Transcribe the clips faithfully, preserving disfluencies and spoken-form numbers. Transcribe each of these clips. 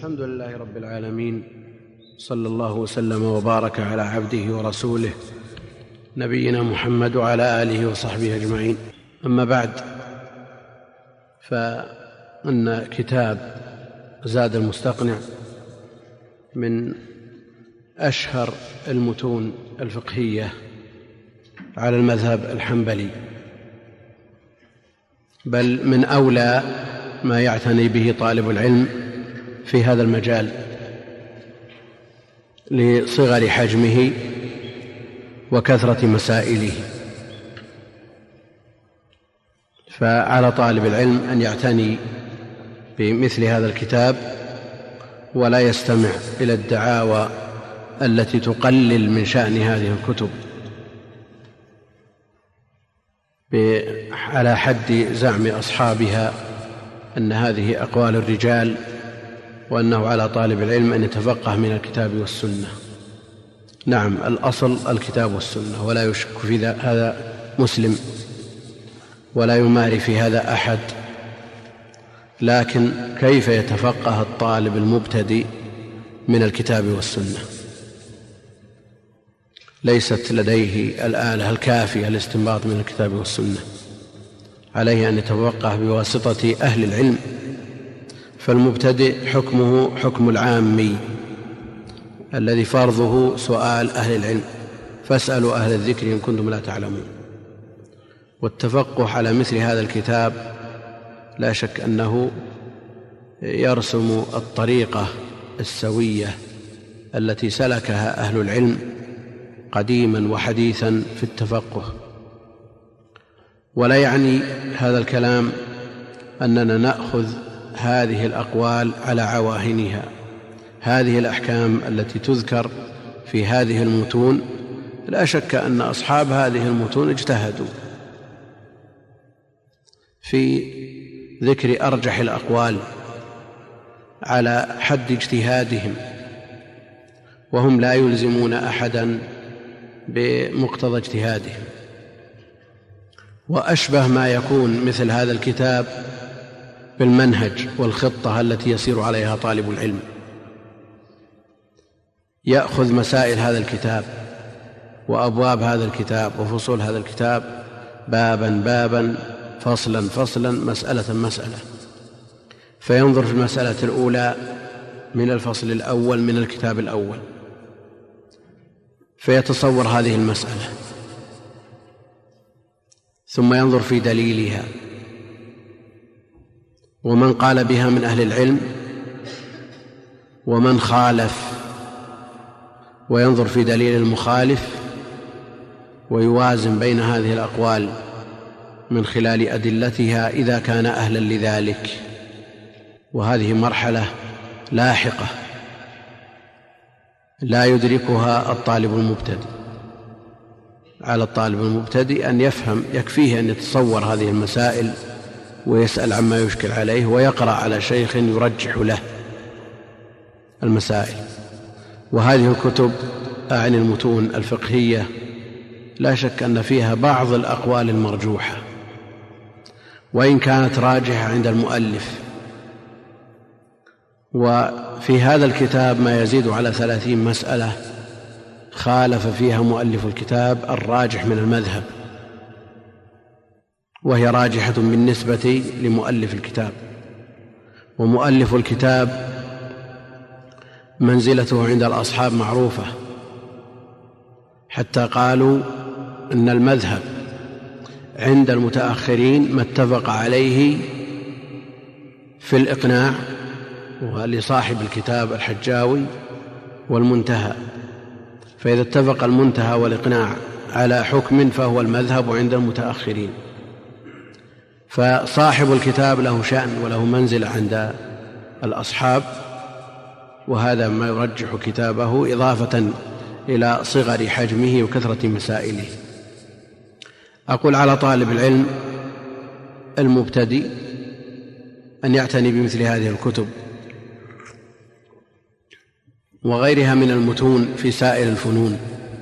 الحمد لله رب العالمين، صلى الله وسلم وبارك على عبده ورسوله نبينا محمد وعلى آله وصحبه أجمعين. أما بعد، فإن كتاب زاد المستقنع من أشهر المتون الفقهية على المذهب الحنبلي، بل من أولى ما يعتني به طالب العلم في هذا المجال لصغر حجمه وكثرة مسائله. فعلى طالب العلم أن يعتني بمثل هذا الكتاب ولا يستمع إلى الدعاوى التي تقلل من شأن هذه الكتب على حد زعم أصحابها أن هذه أقوال الرجال، وأنه على طالب العلم أن يتفقه من الكتاب والسنة. نعم، الأصل الكتاب والسنة، ولا يشك في هذا مسلم ولا يماري في هذا أحد، لكن كيف يتفقه الطالب المبتدئ من الكتاب والسنة؟ ليست لديه الآلة الكافية لاستنباط من الكتاب والسنة، عليه أن يتفقه بواسطة أهل العلم. فالمبتدئ حكمه حكم العامي الذي فرضه سؤال أهل العلم، فاسألوا أهل الذكر إن كنتم لا تعلمون. والتفقه على مثل هذا الكتاب لا شك أنه يرسم الطريقة السوية التي سلكها أهل العلم قديما وحديثا في التفقه. ولا يعني هذا الكلام أننا نأخذ هذه الأقوال على عواهنها. هذه الأحكام التي تذكر في هذه المتون لا شك أن أصحاب هذه المتون اجتهدوا في ذكر أرجح الأقوال على حد اجتهادهم، وهم لا يلزمون أحدا بمقتضى اجتهادهم. وأشبه ما يكون مثل هذا الكتاب بالمنهج والخطة التي يسير عليها طالب العلم، يأخذ مسائل هذا الكتاب وأبواب هذا الكتاب وفصول هذا الكتاب بابا بابا، فصلا فصلا، مسألة مسألة، فينظر في المسألة الأولى من الفصل الأول من الكتاب الأول، فيتصور هذه المسألة، ثم ينظر في دليلها ومن قال بها من أهل العلم ومن خالف، وينظر في دليل المخالف ويوازن بين هذه الأقوال من خلال أدلتها إذا كان أهلا لذلك. وهذه مرحلة لاحقة لا يدركها الطالب المبتدئ. على الطالب المبتدئ أن يفهم، يكفيه أن يتصور هذه المسائل ويسأل عما يشكل عليه ويقرأ على شيخ يرجح له المسائل. وهذه الكتب أعني المتون الفقهية لا شك أن فيها بعض الأقوال المرجوحة، وإن كانت راجحة عند المؤلف. وفي هذا الكتاب ما يزيد على ثلاثين مسألة خالف فيها مؤلف الكتاب الراجح من المذهب، وهي راجحة بالنسبة لمؤلف الكتاب. ومؤلف الكتاب منزلته عند الأصحاب معروفة، حتى قالوا إن المذهب عند المتأخرين ما اتفق عليه في الإقناع ولصاحب الكتاب الحجاوي والمنتهى، فإذا اتفق المنتهى والإقناع على حكم فهو المذهب عند المتأخرين. فصاحب الكتاب له شأن وله منزلة عند الأصحاب، وهذا ما يرجح كتابه إضافة إلى صغر حجمه وكثرة مسائله. أقول على طالب العلم المبتدئ أن يعتني بمثل هذه الكتب وغيرها من المتون في سائر الفنون،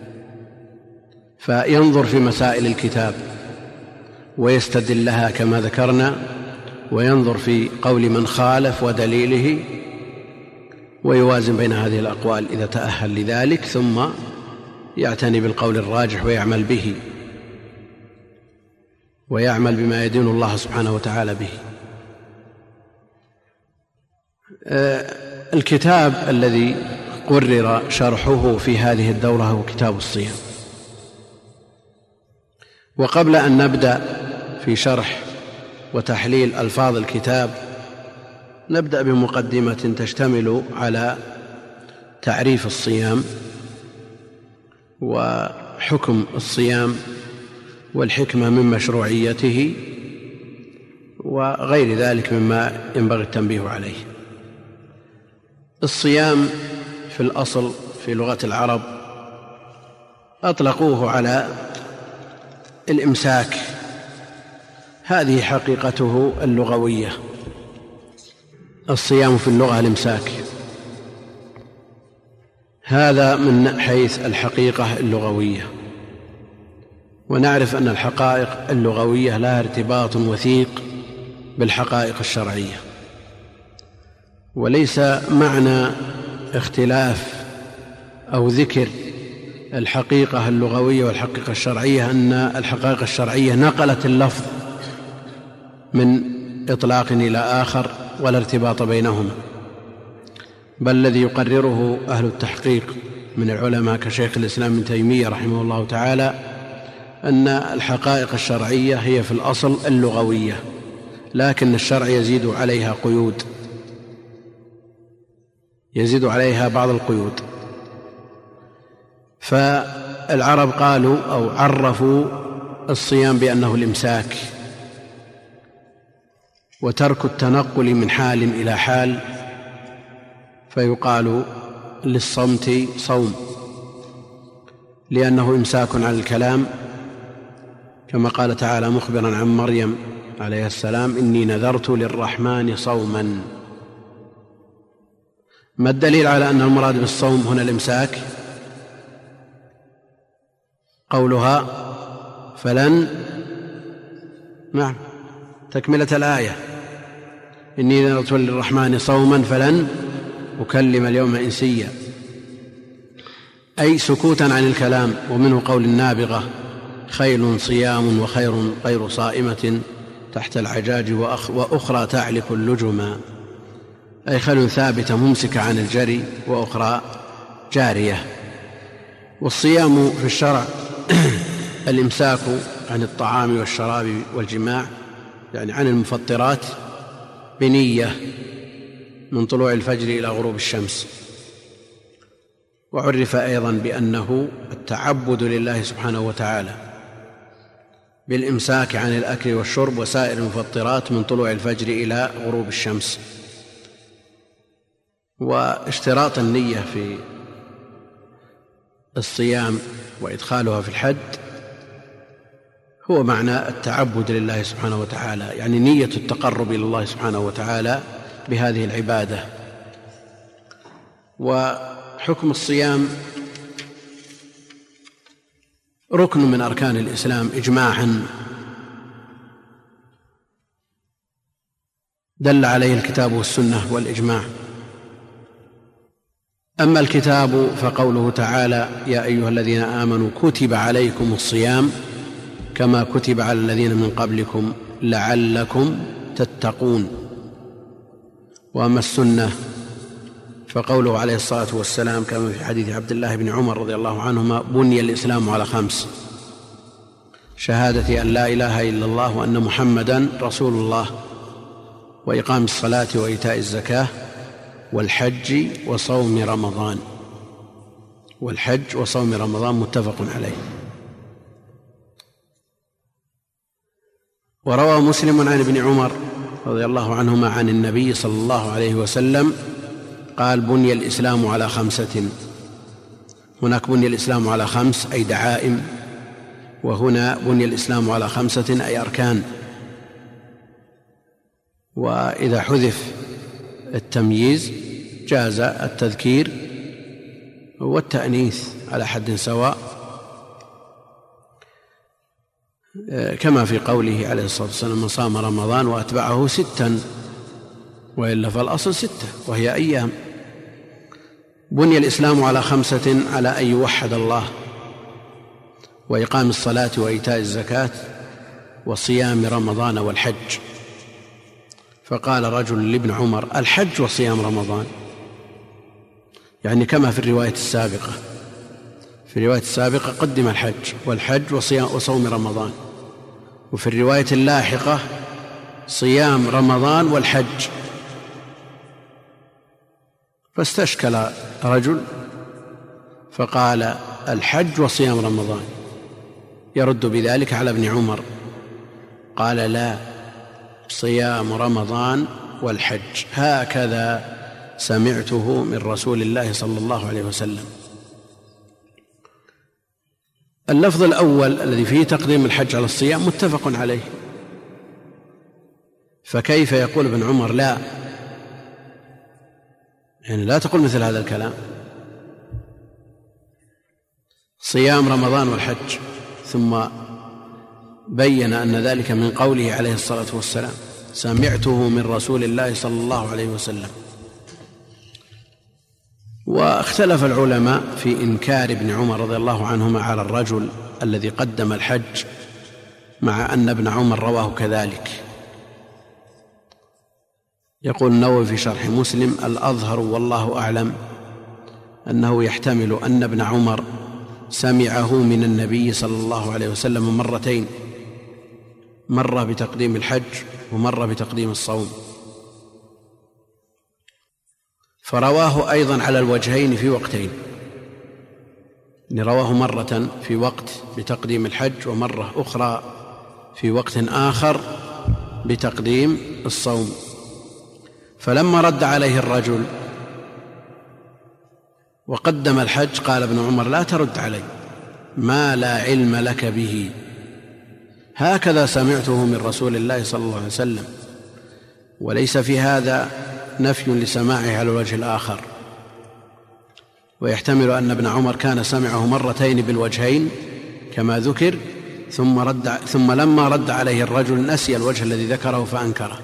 فينظر في مسائل الكتاب ويستدل لها كما ذكرنا، وينظر في قول من خالف ودليله، ويوازن بين هذه الأقوال إذا تأهل لذلك، ثم يعتني بالقول الراجح ويعمل به، ويعمل بما يدين الله سبحانه وتعالى به. الكتاب الذي قرر شرحه في هذه الدورة هو كتاب الصيام. وقبل أن نبدأ في شرح وتحليل ألفاظ الكتاب نبدأ بمقدمة تشتمل على تعريف الصيام وحكم الصيام والحكمة من مشروعيته وغير ذلك مما ينبغي التنبيه عليه. الصيام في الأصل في لغة العرب أطلقوه على الإمساك، هذه حقيقته اللغوية. الصيام في اللغة الإمساك، هذا من حيث الحقيقة اللغوية. ونعرف أن الحقائق اللغوية لها ارتباط وثيق بالحقائق الشرعية، وليس معنى اختلاف أو ذكر الحقيقة اللغوية والحقيقة الشرعية أن الحقائق الشرعية نقلت اللفظ من إطلاق إلى آخر ولا ارتباط بينهما، بل الذي يقرره أهل التحقيق من العلماء كشيخ الإسلام ابن تيمية رحمه الله تعالى أن الحقائق الشرعية هي في الأصل اللغوية، لكن الشرع يزيد عليها قيود، يزيد عليها بعض القيود. فالعرب قالوا أو عرفوا الصيام بأنه الإمساك وترك التنقل من حال إلى حال، فيقال للصمت صوم لأنه إمساك عن الكلام، كما قال تعالى مخبرا عن مريم عليه السلام إني نذرت للرحمن صوما. ما الدليل على أن المراد بالصوم هنا الإمساك؟ قولها فلن نعم تكملة الآية إني نذرت للرحمن صوما فلن أكلم اليوم إنسيا، أي سكوتا عن الكلام. ومنه قول النابغة خيل صيام وخير غير صائمة تحت العجاج وأخرى تعلق اللجما، أي خيل ثابتة ممسكة عن الجري وأخرى جارية. والصيام في الشرع الإمساك عن الطعام والشراب والجماع، يعني عن المفطرات بنية من طلوع الفجر إلى غروب الشمس. وعرف أيضا بأنه التعبد لله سبحانه وتعالى بالإمساك عن الأكل والشرب وسائر المفطرات من طلوع الفجر إلى غروب الشمس. واشتراط النية في الصيام وإدخالها في الحد هو معنى التعبد لله سبحانه وتعالى، يعني نية التقرب إلى الله سبحانه وتعالى بهذه العبادة. وحكم الصيام ركن من أركان الإسلام إجماعا دل عليه الكتاب والسنة والإجماع. أما الكتاب فقوله تعالى يا أيها الذين آمنوا كتب عليكم الصيام كما كتب على الذين من قبلكم لعلكم تتقون. وأما السنة فقوله عليه الصلاة والسلام كما في حديث عبد الله بن عمر رضي الله عنهما بني الإسلام على خمس: شهادة أن لا إله إلا الله وأن محمدا رسول الله، وإقام الصلاة وإيتاء الزكاة، والحج وصوم رمضان. والحج وصوم رمضان متفق عليه. وروى مسلم عن ابن عمر رضي الله عنهما عن النبي صلى الله عليه وسلم قال بني الإسلام على خمسة. هناك بني الإسلام على خمس أي دعائم، وهنا بني الإسلام على خمسة أي أركان. وإذا حذف التمييز جاز التذكير والتأنيث على حد سواء، كما في قوله عليه الصلاة والسلام من صام رمضان وأتبعه ستا، وإلا فالأصل ستة وهي أيام. بني الإسلام على خمسة: على أن يوحد الله، وإقام الصلاة، وإيتاء الزكاة، وصيام رمضان والحج. فقال رجل لابن عمر: الحج وصيام رمضان؟ يعني كما في الرواية السابقة. في الرواية السابقة قدم الحج والحج وصيام وصوم رمضان، وفي الرواية اللاحقة صيام رمضان والحج. فاستشكل رجل فقال: الحج وصيام رمضان، يرد بذلك على ابن عمر. قال: لا، صيام رمضان والحج، هكذا سمعته من رسول الله صلى الله عليه وسلم. اللفظ الأول الذي فيه تقديم الحج على الصيام متفق عليه، فكيف يقول ابن عمر لا؟ يعني لا تقول مثل هذا الكلام. صيام رمضان والحج، ثم بين أن ذلك من قوله عليه الصلاة والسلام: سمعته من رسول الله صلى الله عليه وسلم. واختلف العلماء في إنكار ابن عمر رضي الله عنهما على الرجل الذي قدم الحج، مع أن ابن عمر رواه كذلك. يقول النووي في شرح مسلم: الأظهر والله أعلم أنه يحتمل أن ابن عمر سمعه من النبي صلى الله عليه وسلم مرتين، مرة بتقديم الحج ومرة بتقديم الصوم، فرواه أيضا على الوجهين في وقتين، رواه مرة في وقت بتقديم الحج، ومرة أخرى في وقت آخر بتقديم الصوم. فلما رد عليه الرجل وقدم الحج قال ابن عمر: لا ترد علي ما لا علم لك به، هكذا سمعته من رسول الله صلى الله عليه وسلم. وليس في هذا نفي لسماعه على الوجه الآخر، ويحتمل أن ابن عمر كان سمعه مرتين بالوجهين كما ذكر، ثم, رد ثم لما رد عليه الرجل نسي الوجه الذي ذكره فأنكره.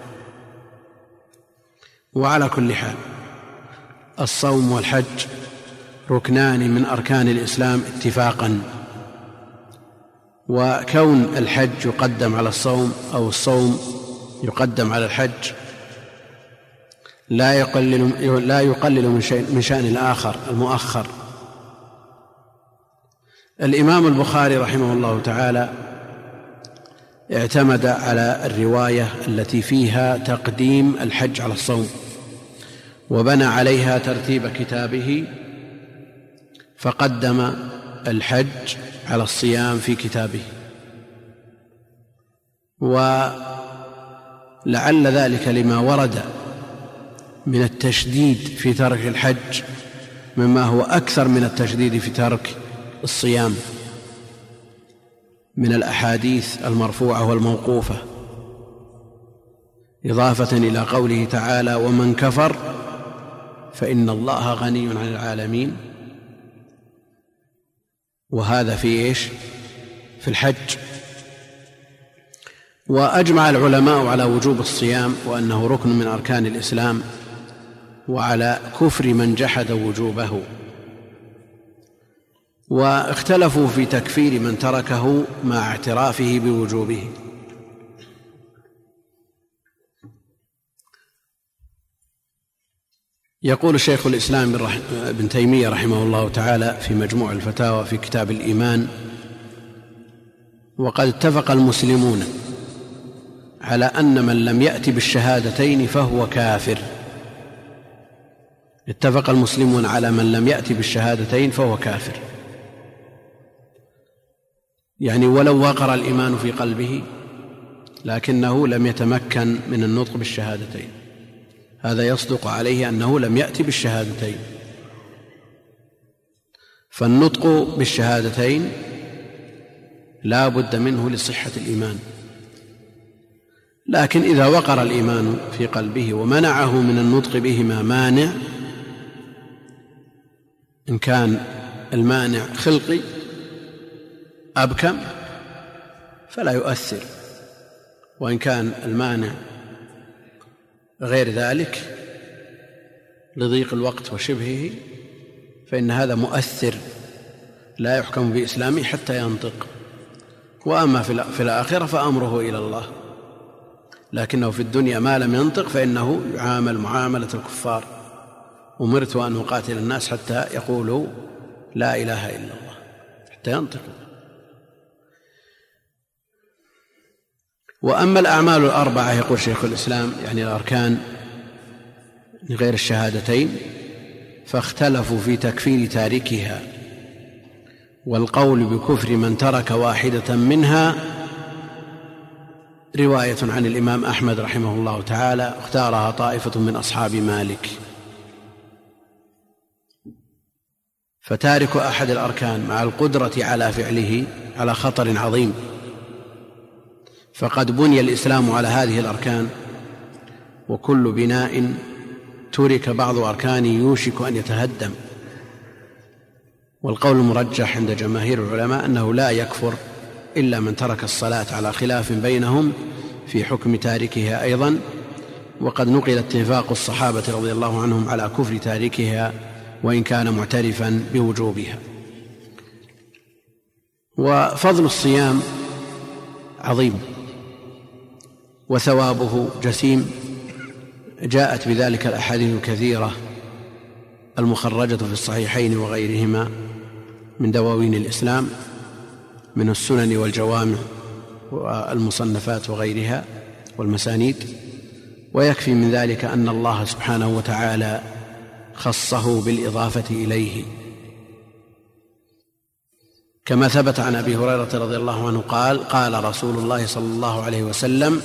وعلى كل حال، الصوم والحج ركنان من أركان الإسلام اتفاقا، وكون الحج يقدم على الصوم أو الصوم يقدم على الحج لا يقلل, لا يقلل من, شيء من شأن الآخر المؤخر. الإمام البخاري رحمه الله تعالى اعتمد على الرواية التي فيها تقديم الحج على الصوم، وبنى عليها ترتيب كتابه، فقدم الحج على الصيام في كتابه. ولعل ذلك لما ورد من التشديد في ترك الحج مما هو أكثر من التشديد في ترك الصيام من الأحاديث المرفوعة والموقوفة، إضافة إلى قوله تعالى: ومن كفر فإن الله غني عن العالمين. وهذا في إيش؟ في الحج. وأجمع العلماء على وجوب الصيام وأنه ركن من أركان الإسلام، وعلى كفر من جحد وجوبه، واختلفوا في تكفير من تركه مع اعترافه بوجوبه. يقول الشيخ الإسلام ابن تيمية رحمه الله تعالى في مجموع الفتاوى في كتاب الإيمان: وقد اتفق المسلمون على أن من لم يأت بالشهادتين فهو كافر. اتفق المسلمون على من لم يأت بالشهادتين فهو كافر، يعني ولو وقر الإيمان في قلبه لكنه لم يتمكن من النطق بالشهادتين، هذا يصدق عليه أنه لم يأت بالشهادتين. فالنطق بالشهادتين لا بد منه لصحة الإيمان، لكن إذا وقر الإيمان في قلبه ومنعه من النطق بهما مانع، إن كان المانع خلقي أبكم فلا يؤثر، وإن كان المانع غير ذلك لضيق الوقت وشبهه فإن هذا مؤثر لا يحكم بإسلامه حتى ينطق، وأما في الآخرة فأمره إلى الله، لكنه في الدنيا ما لم ينطق فإنه يعامل معاملة الكفار: أمرت أن أقاتل الناس حتى يقولوا لا إله إلا الله، حتى ينطق. وأما الأعمال الأربعة يقول شيخ الإسلام يعني الأركان غير الشهادتين، فاختلفوا في تكفير تاركها، والقول بكفر من ترك واحدة منها رواية عن الإمام أحمد رحمه الله تعالى، اختارها طائفة من أصحاب مالك. فتارك أحد الأركان مع القدرة على فعله على خطر عظيم، فقد بني الإسلام على هذه الأركان، وكل بناء ترك بعض أركانه يوشك أن يتهدم. والقول المرجح عند جماهير العلماء أنه لا يكفر إلا من ترك الصلاة، على خلاف بينهم في حكم تاركها أيضا، وقد نقل اتفاق الصحابة رضي الله عنهم على كفر تاركها وإن كان معترفا بوجوبها. وفضل الصيام عظيم وثوابه جسيم، جاءت بذلك الأحاديث الكثيرة المخرجة في الصحيحين وغيرهما من دواوين الإسلام من السنن والجوامع والمصنفات وغيرها والمسانيد. ويكفي من ذلك أن الله سبحانه وتعالى خصه بالإضافة إليه، كما ثبت عن أبي هريرة رضي الله عنه قال: قال رسول الله صلى الله عليه وسلم: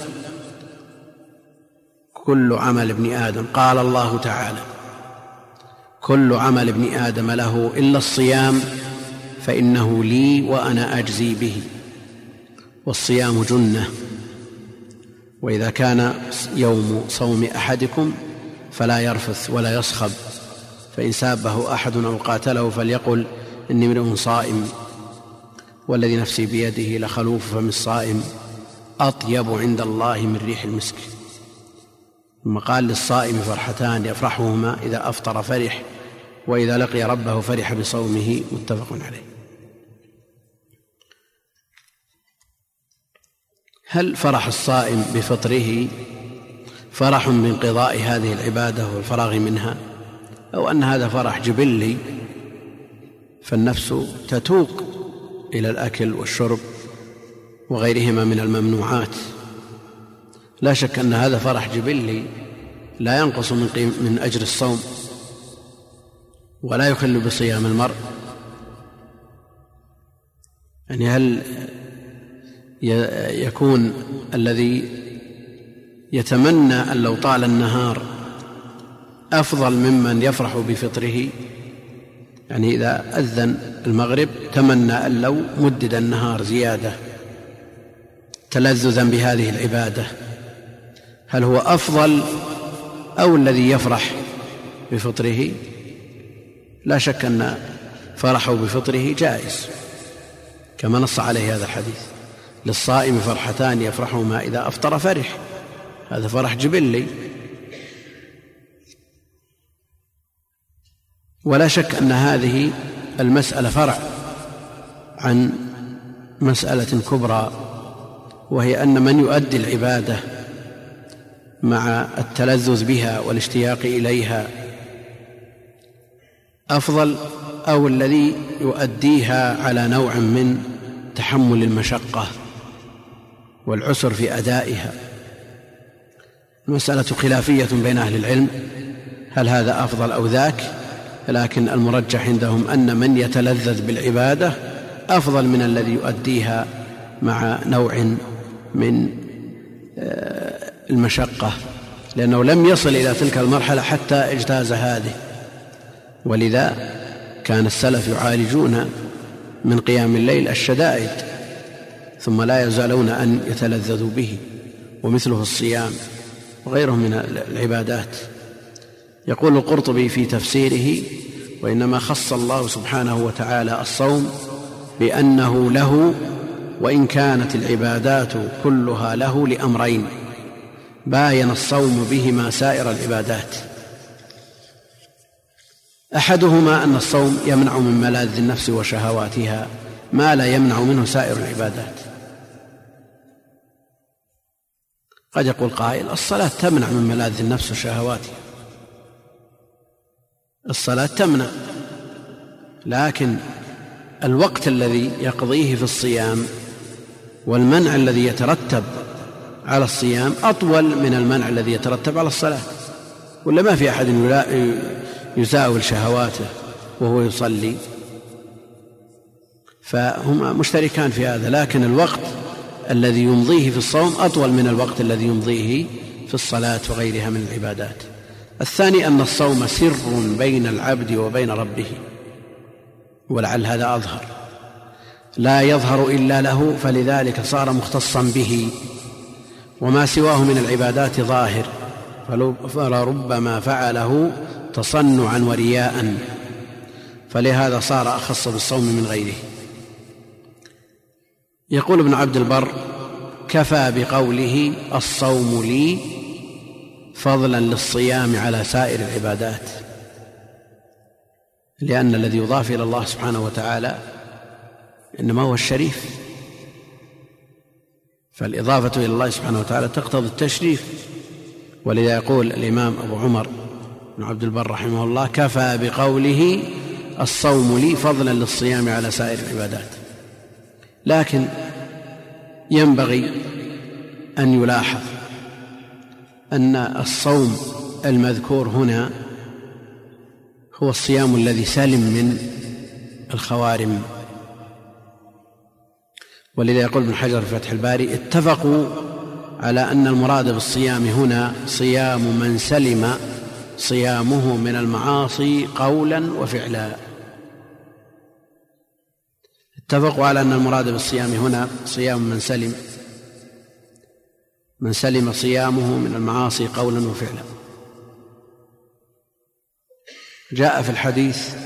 كل عمل ابن آدم، قال الله تعالى: كل عمل ابن آدم له إلا الصيام فإنه لي وأنا أجزي به. والصيام جنة، وإذا كان يوم صوم أحدكم فلا يرفث ولا يصخب، فإن سابه أحد أو قاتله فليقل إني امرؤ صائم، والذي نفسي بيده لخلوف فم الصائم أطيب عند الله من ريح المسك. ثم قال: للصائم فرحتان يفرحهما إذا أفطر فرح، وإذا لقي ربه فرح بصومه. متفق عليه. هل فرح الصائم بفطره فرح بانقضاء هذه العبادة والفراغ منها، أو أن هذا فرح جبلي فالنفس تتوق إلى الأكل والشرب وغيرهما من الممنوعات؟ لا شك أن هذا فرح جبلي لا ينقص من, من أجر الصوم ولا يخل بصيام المرء. يعني هل يكون الذي يتمنى أن لو طال النهار أفضل ممن يفرح بفطره؟ يعني إذا أذن المغرب تمنى أن لو مدد النهار زيادة تلذذا بهذه العبادة، هل هو أفضل أو الذي يفرح بفطره؟ لا شك أن فرحه بفطره جائز، كما نص عليه هذا الحديث: للصائم فرحتان يفرحهما إذا أفطر فرح. هذا فرح جبلي. ولا شك أن هذه المسألة فرع عن مسألة كبرى، وهي أن من يؤدي العبادة مع التلذذ بها والاشتياق إليها أفضل، أو الذي يؤديها على نوع من تحمل المشقة والعسر في أدائها. المسألة خلافية بين أهل العلم، هل هذا أفضل أو ذاك، لكن المرجح عندهم أن من يتلذذ بالعبادة أفضل من الذي يؤديها مع نوع من المشقة، لأنه لم يصل إلى تلك المرحلة حتى اجتاز هذه. ولذا كان السلف يعالجون من قيام الليل الشدائد ثم لا يزالون أن يتلذذوا به، ومثله الصيام وغيره من العبادات. يقول القرطبي في تفسيره: وإنما خص الله سبحانه وتعالى الصوم بأنه له، وإن كانت العبادات كلها له، لأمرين باين الصوم بهما سائر العبادات. أحدهما أن الصوم يمنع من ملاذ النفس وشهواتها ما لا يمنع منه سائر العبادات. قد يقول قائل: الصلاة تمنع من ملاذ النفس وشهواتها. الصلاة تمنع، لكن الوقت الذي يقضيه في الصيام والمنع الذي يترتب على الصيام أطول من المنع الذي يترتب على الصلاة، ولا ما في أحد يزاول شهواته وهو يصلي، فهما مشتركان في هذا، لكن الوقت الذي يمضيه في الصوم أطول من الوقت الذي يمضيه في الصلاة وغيرها من العبادات. الثاني أن الصوم سر بين العبد وبين ربه، ولعل هذا أظهر، لا يظهر إلا له، فلذلك صار مختصا به، وما سواه من العبادات ظاهر، فلربما فعله تصنعا ورياء، فلهذا صار أخص بالصوم من غيره. يقول ابن عبد البر: كفى بقوله الصوم لي فضلا للصيام على سائر العبادات، لأن الذي يضاف إلى الله سبحانه وتعالى إنما هو الشريف، فالإضافة إلى الله سبحانه وتعالى تقتضي التشريف، ولذا يقول الإمام أبو عمر بن عبد البر رحمه الله: كفى بقوله الصوم لي فضلا للصيام على سائر العبادات. لكن ينبغي أن يلاحظ أن الصوم المذكور هنا هو الصيام الذي سلم من الخوارم، ولذا يقول ابن حجر في فتح الباري: اتفقوا على أن المراد بالصيام هنا صيام من سلم صيامه من المعاصي قولا وفعلا. اتفقوا على أن المراد بالصيام هنا صيام من سلم من سلم صيامه من المعاصي قولا وفعلا. جاء في الحديث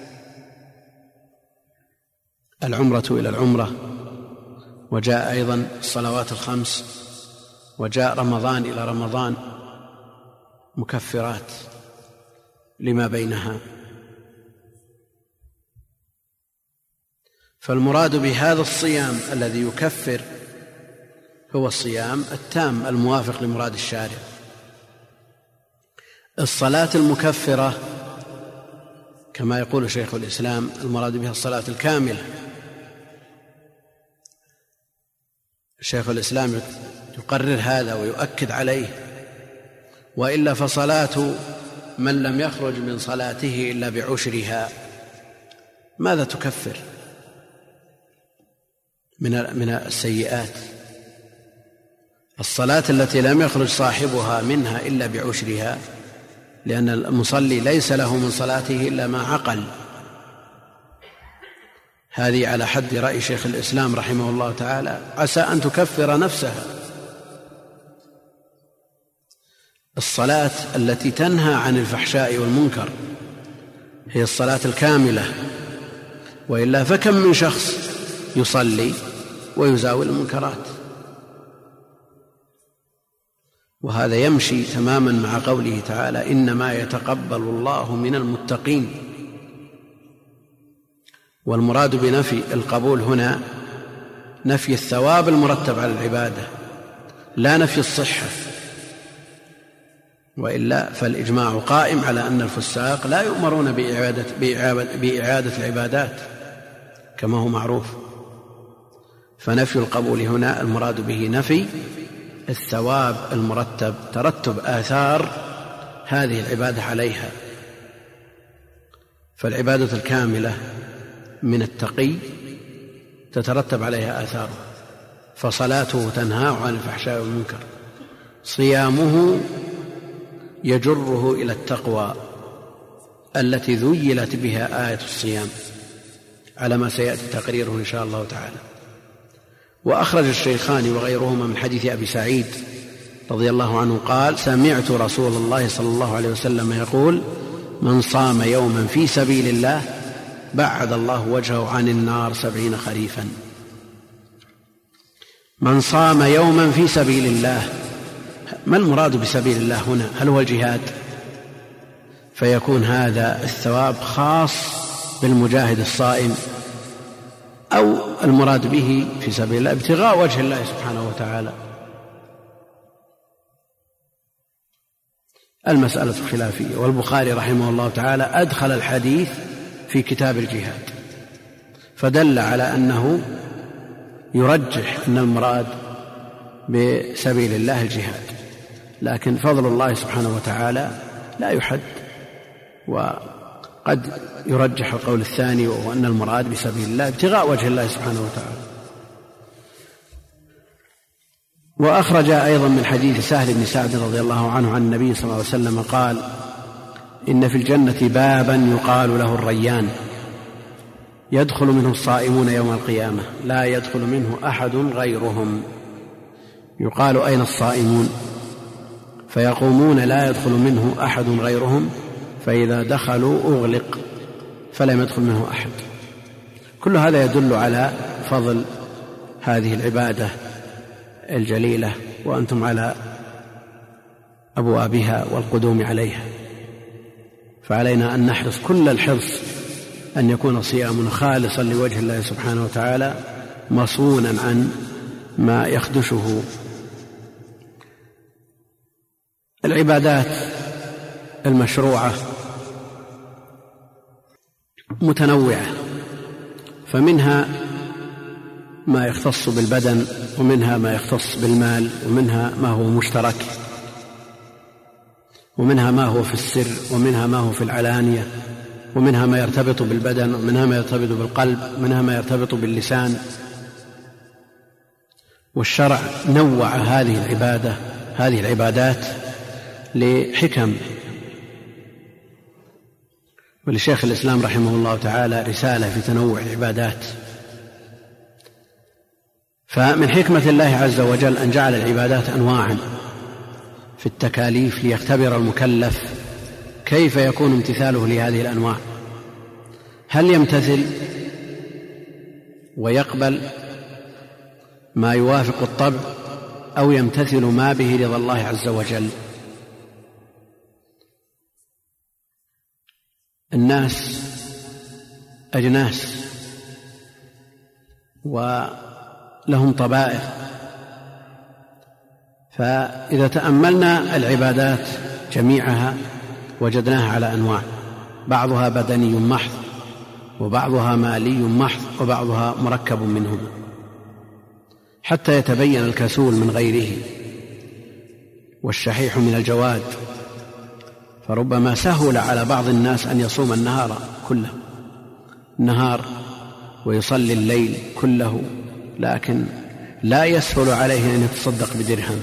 العمرة إلى العمرة، وجاء أيضا الصلوات الخمس، وجاء رمضان إلى رمضان مكفرات لما بينها. فالمراد بهذا الصيام الذي يكفر هو الصيام التام الموافق لمراد الشارع. الصلاة المكفرة كما يقول شيخ الإسلام المراد بها الصلاة الكاملة. شيخ الإسلام يقرر هذا ويؤكد عليه، وإلا فصلاة من لم يخرج من صلاته إلا بعشرها ماذا تكفر من من السيئات؟ الصلاة التي لم يخرج صاحبها منها إلا بعشرها، لأن المصلي ليس له من صلاته إلا ما عقل. هذه على حد رأي شيخ الإسلام رحمه الله تعالى، عسى أن تكفر نفسها. الصلاة التي تنهى عن الفحشاء والمنكر هي الصلاة الكاملة، وإلا فكم من شخص يصلي ويزاول المنكرات. وهذا يمشي تماما مع قوله تعالى: إنما يتقبل الله من المتقين. والمراد بنفي القبول هنا نفي الثواب المرتب على العبادة، لا نفي الصحة، وإلا فالإجماع قائم على أن الفساق لا يؤمرون بإعادة, بإعادة العبادات كما هو معروف. فنفي القبول هنا المراد به نفي الثواب المرتب، ترتب آثار هذه العبادة عليها. فالعبادة الكاملة من التقي تترتب عليها آثاره، فصلاته تنهى عن الفحشاء والمنكر، صيامه يجره إلى التقوى التي ذيلت بها آية الصيام على ما سيأتي تقريره إن شاء الله تعالى. وأخرج الشيخان وغيرهما من حديث أبي سعيد رضي الله عنه قال: سمعت رسول الله صلى الله عليه وسلم يقول: من صام يوما في سبيل الله بعد الله وجهه عن النار سبعين خريفا. من صام يوما في سبيل الله، ما المراد بسبيل الله هنا؟ هل هو الجهاد؟ فيكون هذا الثواب خاص بالمجاهد الصائم، أو المراد به في سبيل الله ابتغاء وجه الله سبحانه وتعالى. المسألة خلافية، والبخاري رحمه الله تعالى أدخل الحديث في كتاب الجهاد، فدل على أنه يرجح أن المراد بسبيل الله الجهاد، لكن فضل الله سبحانه وتعالى لا يحد، وقد يرجح القول الثاني وهو أن المراد بسبيل الله ابتغاء وجه الله سبحانه وتعالى. وأخرج أيضا من حديث سهل بن سعد رضي الله عنه عن النبي صلى الله عليه وسلم قال: إن في الجنة بابا يقال له الريان، يدخل منه الصائمون يوم القيامة، لا يدخل منه أحد غيرهم. يقال: أين الصائمون؟ فيقومون: لا يدخل منه أحد غيرهم، فإذا دخلوا أغلق فلم يدخل منه أحد. كل هذا يدل على فضل هذه العبادة الجليلة، وأنتم على أبوابها والقدوم عليها، فعلينا أن نحرص كل الحرص أن يكون صيامنا خالصا لوجه الله سبحانه وتعالى، مصونا عن ما يخدشه. العبادات المشروعة متنوعة، فمنها ما يختص بالبدن، ومنها ما يختص بالمال، ومنها ما هو مشترك، ومنها ما هو في السر، ومنها ما هو في العلانية، ومنها ما يرتبط بالبدن، ومنها ما يرتبط بالقلب، ومنها ما يرتبط باللسان. والشرع نوع هذه العبادة هذه العبادات لحكم. ولشيخ الإسلام رحمه الله تعالى رسالة في تنوع العبادات. فمن حكمة الله عز وجل أن جعل العبادات أنواعا في التكاليف ليختبر المكلف كيف يكون امتثاله لهذه الأنواع، هل يمتثل ويقبل ما يوافق الطبع، أو يمتثل ما به رضا الله عز وجل. الناس أجناس ولهم طبائع، فإذا تأملنا العبادات جميعها وجدناها على أنواع، بعضها بدني محض، وبعضها مالي محض، وبعضها مركب منهما، حتى يتبين الكسول من غيره والشحيح من الجواد. فربما سهل على بعض الناس أن يصوم النهار كله النهار ويصلي الليل كله، لكن لا يسهل عليه أن يتصدق بدرهم.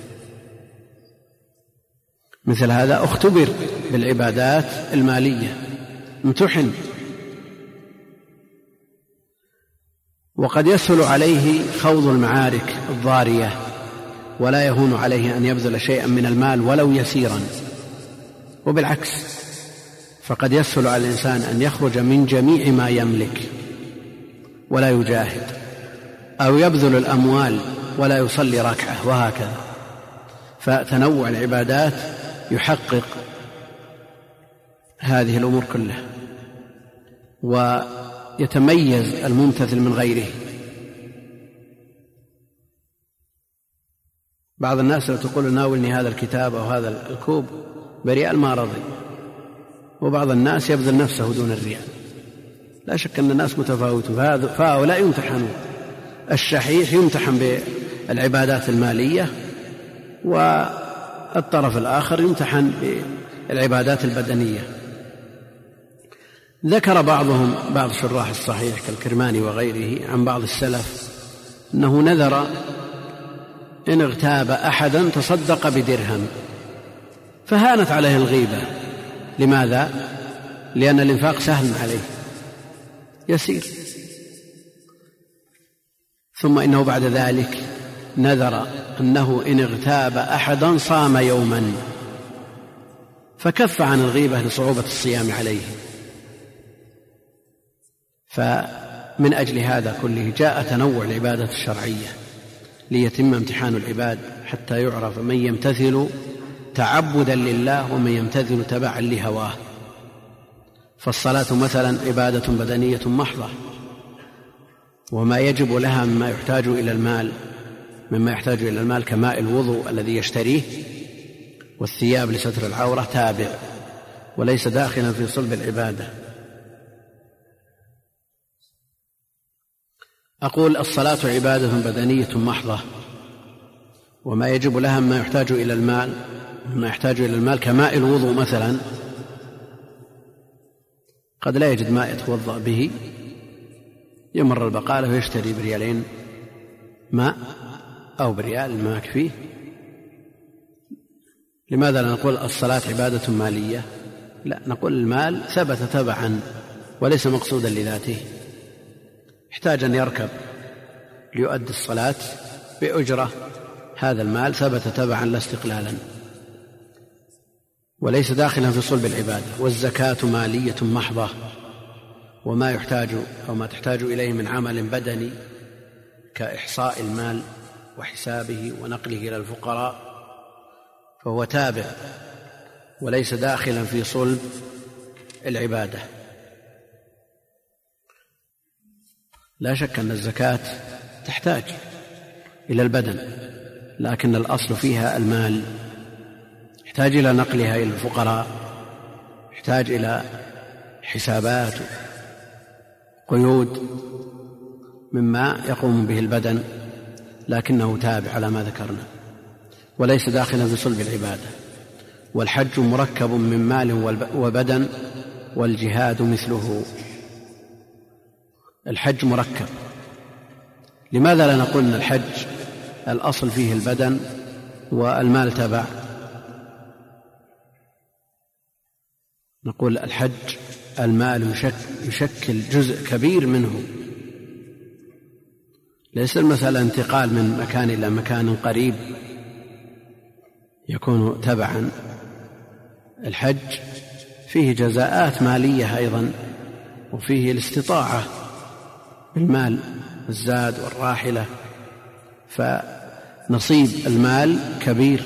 مثل هذا اختبر بالعبادات المالية، امتحن، وقد يسهل عليه خوض المعارك الضارية، ولا يهون عليه أن يبذل شيئا من المال ولو يسيرا. وبالعكس، فقد يسهل على الإنسان أن يخرج من جميع ما يملك ولا يجاهد، أو يبذل الأموال ولا يصلي ركعة، وهكذا. فتنوع العبادات يحقق هذه الأمور كلها، ويتميز الممتثل من غيره. بعض الناس لو تقول ناولني هذا الكتاب أو هذا الكوب بريال ما رضي، وبعض الناس يبذل نفسه دون الريال. لا شك أن الناس متفاوتون، فهؤلاء يمتحنون. الشحيح يمتحن بالعبادات المالية، والطرف الآخر يمتحن بالعبادات البدنية. ذكر بعضهم بعض شراح الصحيح كالكرماني وغيره عن بعض السلف أنه نذر إن اغتاب أحدا تصدق بدرهم، فهانت عليه الغيبة. لماذا؟ لأن الإنفاق سهل عليه يسير. ثم إنه بعد ذلك نذر أنه إن اغتاب أحدا صام يوما، فكف عن الغيبة لصعوبة الصيام عليه. فمن أجل هذا كله جاء تنوع العبادة الشرعية ليتم امتحان العباد، حتى يعرف من يمتثل تعبدا لله ومن يمتثل تبعا لهواه. فالصلاة مثلا عبادة بدنية محضة، وما يجب لها مما يحتاج إلى المال مما يحتاج إلى المال كماء الوضوء الذي يشتريه والثياب لستر العورة تابع وليس داخلا في صلب العبادة. أقول الصلاة عبادة بدنية محضة، وما يجب لها مما يحتاج إلى المال مما يحتاج إلى المال كماء الوضوء مثلا، قد لا يجد ماء يتوضأ به، يمر البقالة ويشتري بريالين ماء أو بريال ما يكفيه. لماذا لا نقول الصلاة عبادة مالية؟ لا، نقول المال ثبت تبعا وليس مقصودا لذاته، يحتاج أن يركب ليؤدي الصلاة بأجرة، هذا المال ثبت تبعا لا استقلالا وليس داخلا في صلب العبادة. والزكاة مالية محضة، وما يحتاج أو ما تحتاج إليه من عمل بدني كإحصاء المال وحسابه ونقله إلى الفقراء فهو تابع وليس داخلا في صلب العبادة. لا شك أن الزكاة تحتاج إلى البدن، لكن الأصل فيها المال، يحتاج إلى نقلها إلى الفقراء، يحتاج إلى حسابات قيود مما يقوم به البدن، لكنه تابع على ما ذكرنا وليس داخلا في صلب العبادة. والحج مركب من مال وبدن، والجهاد مثله. الحج مركب، لماذا لا نقول أن الحج الأصل فيه البدن والمال تبع؟ نقول الحج المال يشكل جزء كبير منه، ليس المسألة انتقال من مكان إلى مكان قريب يكون تبعا. الحج فيه جزاءات مالية أيضا، وفيه الاستطاعة بالمال، الزاد والراحلة، فنصيب المال كبير.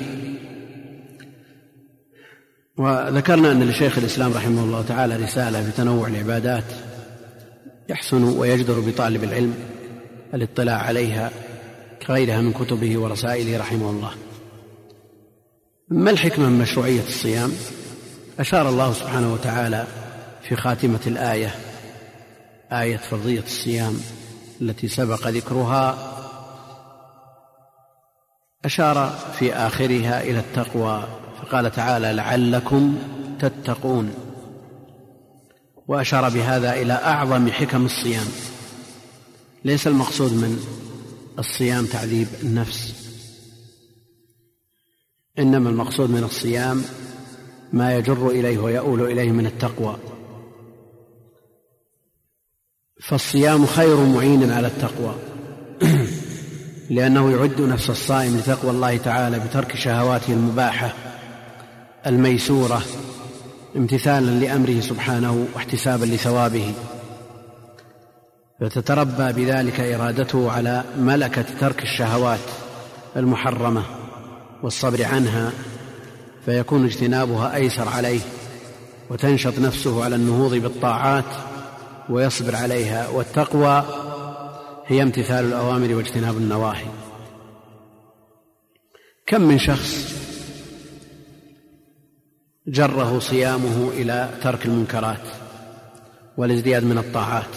وذكرنا أن لشيخ الإسلام رحمه الله تعالى رسالة في تنوع العبادات يحسن ويجدر بطالب العلم الاطلاع عليها كغيرها من كتبه ورسائله رحمه الله. ما الحكمة من مشروعية الصيام؟ أشار الله سبحانه وتعالى في خاتمة الآية، آية فرضية الصيام التي سبق ذكرها، أشار في آخرها إلى التقوى، فقال تعالى لعلكم تتقون، وأشار بهذا إلى أعظم حكم الصيام. ليس المقصود من الصيام تعذيب النفس، إنما المقصود من الصيام ما يجر إليه ويؤول إليه من التقوى. فالصيام خير معين على التقوى لأنه يعد نفس الصائم لتقوى الله تعالى بترك شهواته المباحة الميسورة امتثالا لأمره سبحانه واحتسابا لثوابه، فتتربى بذلك إرادته على ملكة ترك الشهوات المحرمة والصبر عنها، فيكون اجتنابها أيسر عليه، وتنشط نفسه على النهوض بالطاعات ويصبر عليها. والتقوى هي امتثال الأوامر واجتناب النواهي. كم من شخص جره صيامه إلى ترك المنكرات والازدياد من الطاعات،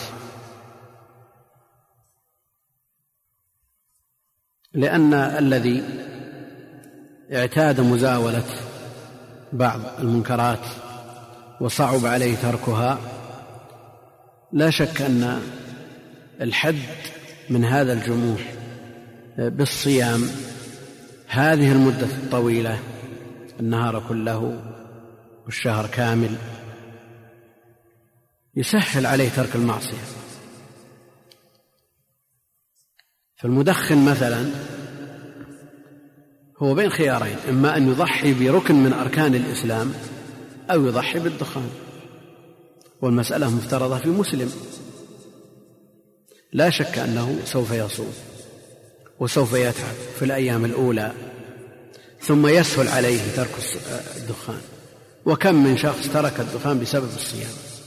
لأن الذي اعتاد مزاولة بعض المنكرات وصعب عليه تركها لا شك أن الحد من هذا الجموح بالصيام هذه المدة الطويلة، النهار كله والشهر كامل، يسهل عليه ترك المعصية. فالمدخن مثلا هو بين خيارين، إما أن يضحي بركن من أركان الإسلام أو يضحي بالدخان، والمسألة مفترضة في مسلم. لا شك أنه سوف يصوم وسوف يتعب في الأيام الأولى، ثم يسهل عليه ترك الدخان. وكم من شخص ترك الدخان بسبب الصيام.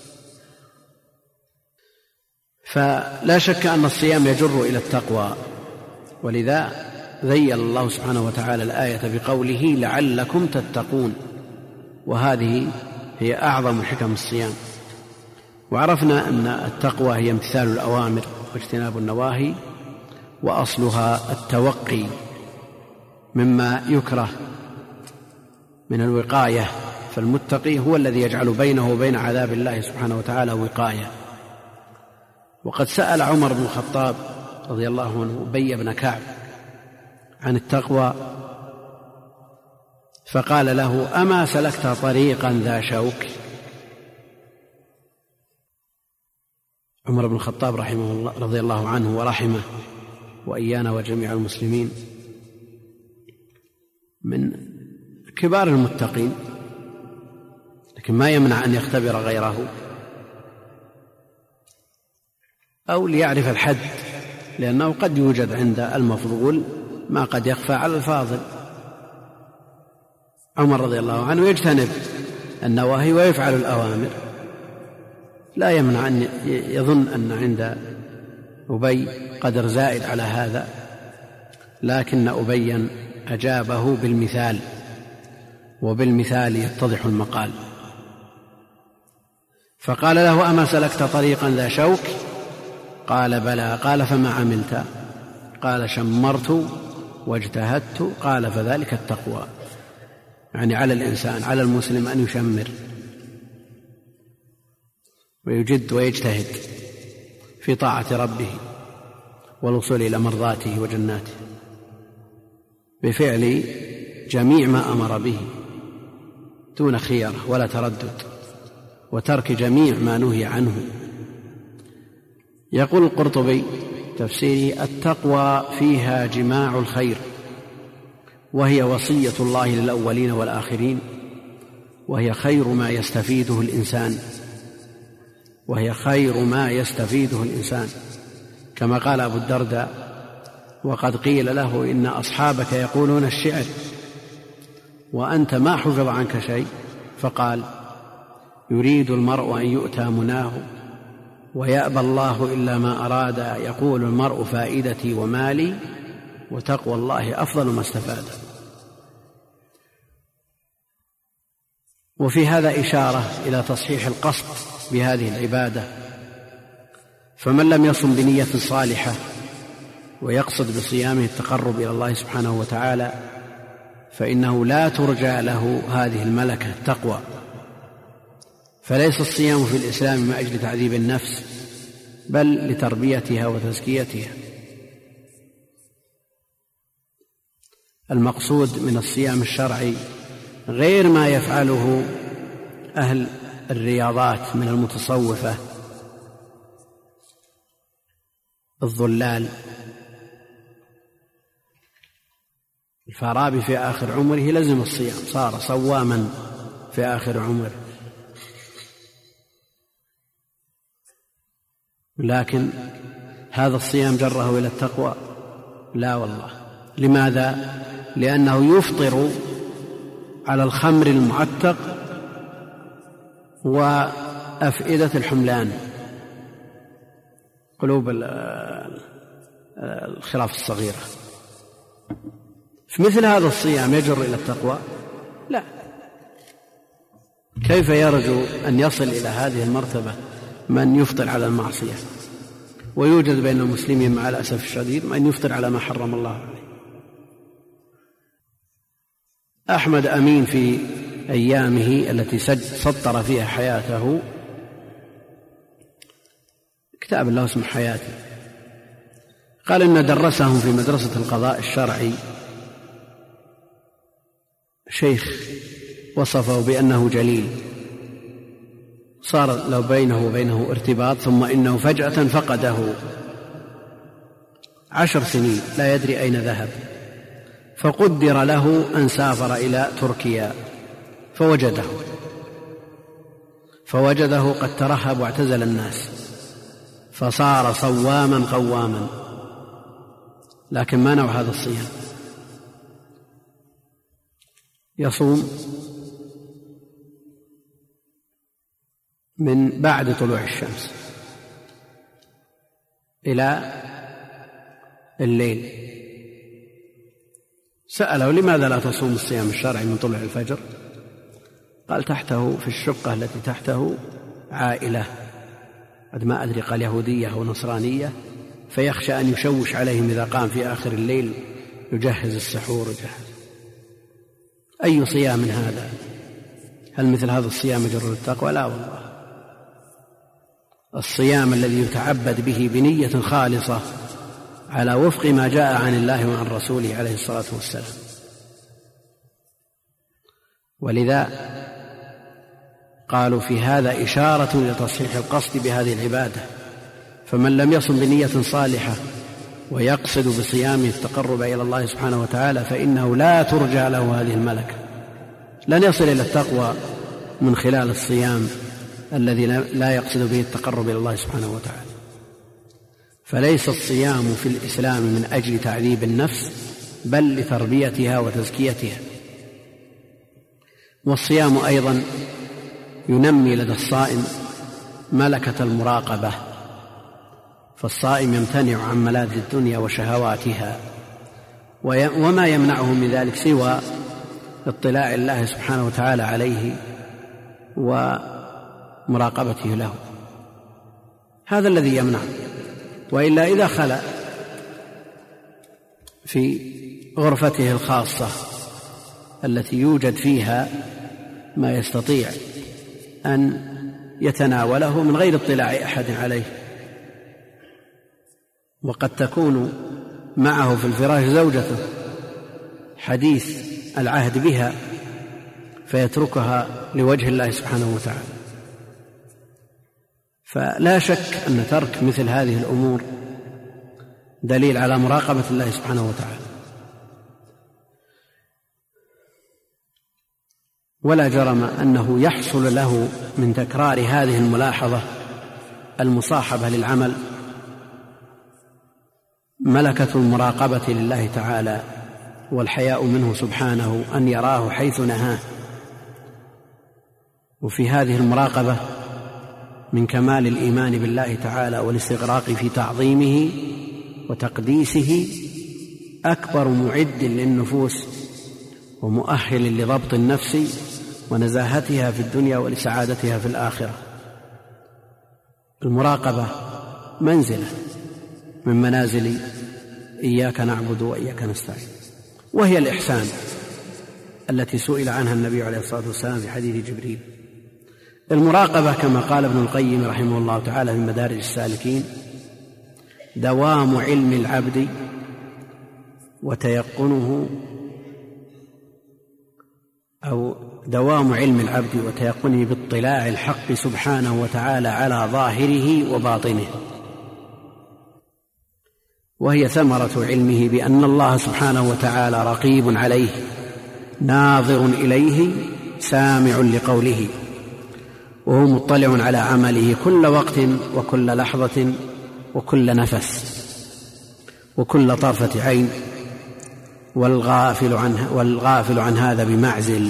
فلا شك أن الصيام يجر إلى التقوى، ولذا ذيل الله سبحانه وتعالى الآية بقوله لعلكم تتقون، وهذه هي أعظم حكم الصيام. وعرفنا أن التقوى هي امتثال الأوامر واجتناب النواهي، وأصلها التوقي مما يكره من الوقاية، فالمتقي هو الذي يجعل بينه وبين عذاب الله سبحانه وتعالى وقاية. وقد سأل عمر بن الخطاب رضي الله عنه أبي بن كعب عن التقوى فقال له أما سلكت طريقا ذا شوك؟ عمر بن الخطاب رحمه الله رضي الله عنه ورحمه وإيانا وجميع المسلمين من كبار المتقين، لكن ما يمنع أن يختبر غيره أو ليعرف الحد، لأنه قد يوجد عند المفضول ما قد يخفى على الفاضل. عمر رضي الله عنه يجتنب النواهي ويفعل الأوامر، لا يمنع أن يظن أن عند أبي قدر زائد على هذا، لكن أبيا أجابه بالمثال، وبالمثال يتضح المقال. فقال له أما سلكت طريقا ذا شوك؟ قال بلى. قال فما عملت؟ قال شمرت واجتهدت. قال فذلك التقوى، يعني على الإنسان على المسلم أن يشمر ويجد ويجتهد في طاعة ربه والوصول إلى مرضاته وجناته بفعل جميع ما أمر به دون خيرة ولا تردد، وترك جميع ما نهي عنه. يقول القرطبي تفسيره التقوى فيها جماع الخير، وهي وصية الله للأولين والآخرين، وهي خير ما يستفيده الإنسان وهي خير ما يستفيده الإنسان كما قال أبو الدرداء وقد قيل له إن أصحابك يقولون الشعر وأنت ما حفظ عنك شيء، فقال يريد المرء أن يؤتى مناه ويأبى الله إلا ما أراد، يقول المرء فائدتي ومالي وتقوى الله أفضل ما استفاد. وفي هذا إشارة إلى تصحيح القصد بهذه العبادة، فمن لم يصم بنية صالحة ويقصد بصيامه التقرب إلى الله سبحانه وتعالى فإنه لا ترجى له هذه الملكة التقوى. فليس الصيام في الإسلام من أجل تعذيب النفس، بل لتربيتها وتزكيتها. المقصود من الصيام الشرعي غير ما يفعله أهل الرياضات من المتصوفة الضلال. الفارابي في آخر عمره لزم الصيام، صار صواما في آخر عمره، لكن هذا الصيام جره إلى التقوى؟ لا والله. لماذا؟ لأنه يفطر على الخمر المعتق وأفئدة الحملان، قلوب الخراف الصغيرة. في مثل هذا الصيام يجر إلى التقوى؟ لا. كيف يرجو أن يصل إلى هذه المرتبة من يفطر على المعصية؟ ويوجد بين المسلمين مع الأسف الشديد من يفطر على ما حرم الله عليه. أحمد أمين في أيامه التي سطر فيها حياته كتاب له اسمه حياتي، قال إن درسهم في مدرسة القضاء الشرعي شيخ وصفه بأنه جليل، صار لو بينه وبينه ارتباط، ثم إنه فجأة فقده عشر سنين لا يدري أين ذهب، فقدر له أن سافر إلى تركيا فوجده فوجده قد ترهب واعتزل الناس، فصار صواما قواما. لكن ما نوع هذا الصيام؟ يصوم من بعد طلوع الشمس إلى الليل. سأله لماذا لا تصوم الصيام الشرعي من طلوع الفجر؟ قال تحته في الشقة التي تحته عائلة، قد ما أدري قال يهودية أو نصرانية، فيخشى أن يشوش عليهم إذا قام في آخر الليل يجهز السحور يجهز. أي صيام من هذا؟ هل مثل هذا الصيام يجر التقوى؟ لا والله. الصيام الذي يتعبد به بنية خالصة على وفق ما جاء عن الله وعن رسوله عليه الصلاة والسلام. ولذا قالوا في هذا إشارة لتصحيح القصد بهذه العبادة، فمن لم يصم بنية صالحة ويقصد بصيامه التقرب إلى الله سبحانه وتعالى فإنه لا ترجى له هذه الملكة، لن يصل إلى التقوى من خلال الصيام الذي لا يقصد به التقرب إلى الله سبحانه وتعالى. فليس الصيام في الإسلام من أجل تعذيب النفس بل لتربيتها وتزكيتها. والصيام أيضا ينمي لدى الصائم ملكة المراقبة، فالصائم يمتنع عن ملاذ الدنيا وشهواتها، وما يمنعه من ذلك سوى اطلاع الله سبحانه وتعالى عليه ومراقبته له، هذا الذي يمنع. وإلا إذا خلأ في غرفته الخاصة التي يوجد فيها ما يستطيع أن يتناوله من غير اطلاع أحد عليه، وقد تكون معه في الفراش زوجته حديث العهد بها فيتركها لوجه الله سبحانه وتعالى. فلا شك أن ترك مثل هذه الأمور دليل على مراقبة الله سبحانه وتعالى. ولا جرم أنه يحصل له من تكرار هذه الملاحظة المصاحبة للعمل ملكة المراقبة لله تعالى والحياء منه سبحانه أن يراه حيث نهاه. وفي هذه المراقبة من كمال الإيمان بالله تعالى والاستغراق في تعظيمه وتقديسه أكبر معد للنفوس ومؤهل لضبط النفس ونزاهتها في الدنيا ولسعادتها في الآخرة. المراقبة منزلة من منازل إياك نعبد وإياك نستعين، وهي الإحسان التي سئل عنها النبي عليه الصلاة والسلام في حديث جبريل. المراقبة كما قال ابن القيم رحمه الله تعالى في مدارج السالكين دوام علم العبد وتيقنه أو دوام علم العبد وتيقنه باطلاع الحق سبحانه وتعالى على ظاهره وباطنه، وهي ثمرة علمه بأن الله سبحانه وتعالى رقيب عليه ناظر إليه سامع لقوله، وهو مطلع على عمله كل وقت وكل لحظة وكل نفس وكل طرفة عين، والغافل عن, والغافل عن هذا بمعزل.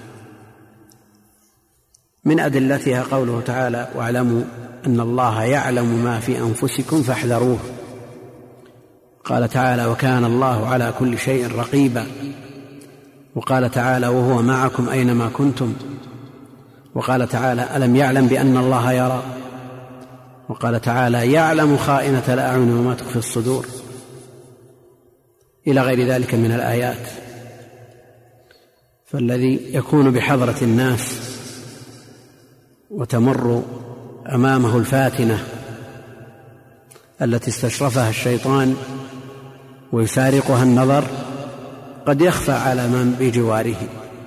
من أدلتها قوله تعالى واعلموا أن الله يعلم ما في أنفسكم فاحذروه. قال تعالى وكان الله على كل شيء رقيبا. وقال تعالى وهو معكم أينما كنتم. وقال تعالى ألم يعلم بأن الله يرى. وقال تعالى يعلم خائنة الأعين وما تخفي الصدور، إلى غير ذلك من الآيات. فالذي يكون بحضرة الناس وتمر أمامه الفاتنة التي استشرفها الشيطان ويسارقها النظر قد يخفى على من بجواره،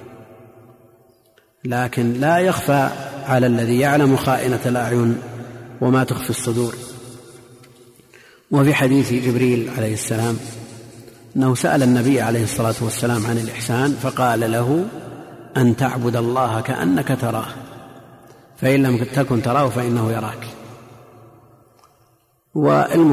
لكن لا يخفى على الذي يعلم خائنة الأعين وما تخفي الصدور. وفي حديث جبريل عليه السلام أنه سأل النبي عليه الصلاة والسلام عن الإحسان فقال له أن تعبد الله كأنك تراه فإن لم تكن تراه فإنه يراك.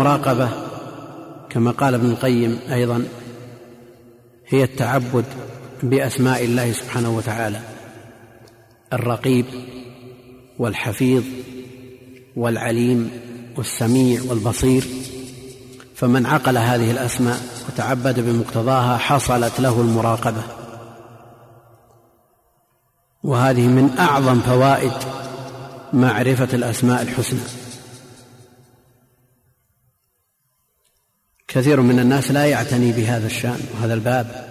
والمراقبة كما قال ابن القيم أيضا هي التعبد بأسماء الله سبحانه وتعالى: الرقيب والحفيظ والعليم والسميع والبصير. فمن عقل هذه الأسماء وتعبد بمقتضاها حصلت له المراقبة، وهذه من أعظم فوائد معرفة الأسماء الحسنى. كثير من الناس لا يعتني بهذا الشأن وهذا الباب،